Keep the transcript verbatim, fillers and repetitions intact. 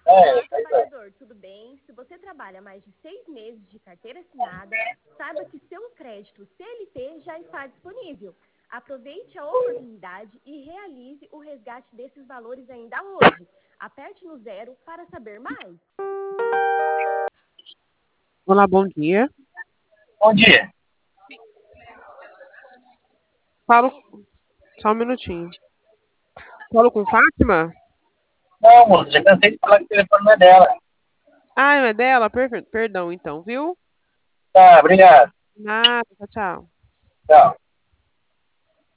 Olá, trabalhador, tudo bem? Se você trabalha mais de seis meses de carteira assinada, saiba que seu crédito C L T já está disponível. Aproveite a oportunidade e realize o resgate desses valores ainda hoje. Aperte no zero para saber mais. Olá, bom dia. Bom dia. Falo. Só um minutinho. Falo com Fátima? Não, moço, já cansei de falar que o telefone não é dela. Ah, é dela? Perfeito. Perdão, então, viu? Tá, obrigado. Nada, tchau, tchau. Tchau.